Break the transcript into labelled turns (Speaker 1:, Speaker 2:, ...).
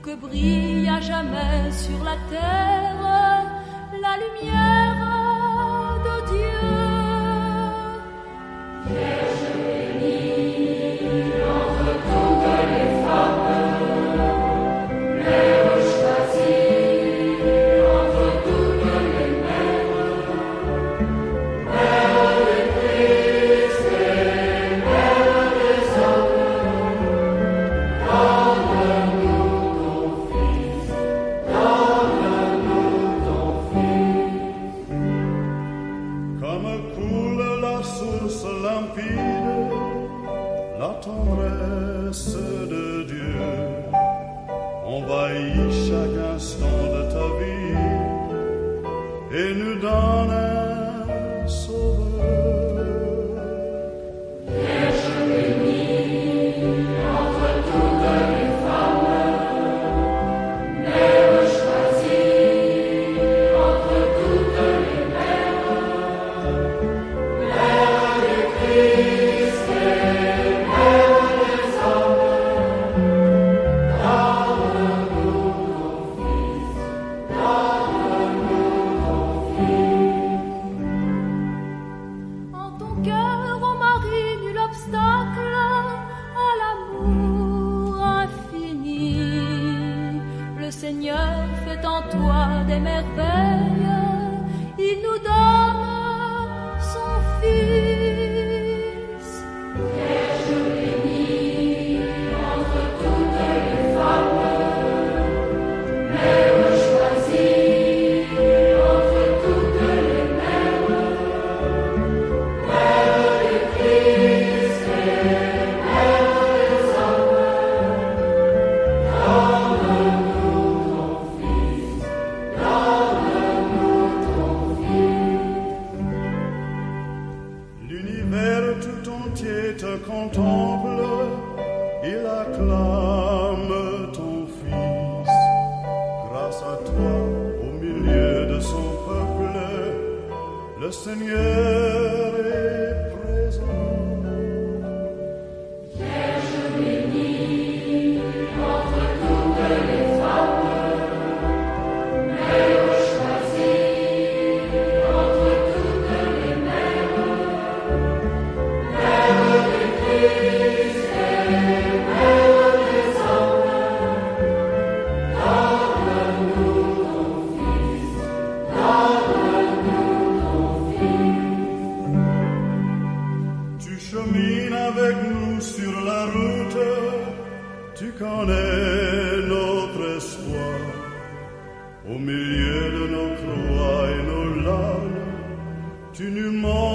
Speaker 1: que brille à jamais sur la terre la lumière de Dieu. Vierge bénie entre toutes les femmes, mère choisie entre toutes les mères, mère de Christ et mère des hommes, donne-nous ton Fils, donne-nous ton Fils.
Speaker 2: Comme coule la source limpide, la tendresse de Dieu envahit chaque instant de ta vie et nous donne un sauveur.
Speaker 1: Vierge bénie entre toutes les femmes, mère choisie entre toutes les mères, mère du Christ et mère des hommes, donne-nous ton Fils, donne-nous ton Fils. En ton cœur, ô Marie, nul obstacle à l'amour infini. Le Seigneur fait en toi des merveilles, il nous donne son Fils. Vierge bénie entre toutes les femmes, mère choisie entre toutes les mères, mère du Christ et mère des hommes, donne-nous ton Fils, donne-nous ton Fils.
Speaker 2: L'univers tout entier te contemple, il acclame ton Fils. Grâce à toi, au milieu de son peuple, le Seigneur est présent.
Speaker 1: Vierge bénie entre toutes les femmes, mère choisie entre toutes les mères, mère du Christ et mère des hommes, donne-nous ton Fils, donne-nous ton Fils.
Speaker 2: Tu chemines avec nous sur la route, tu connais notre espoir. Au milieu de nos croix et nos larmes, tu nous montres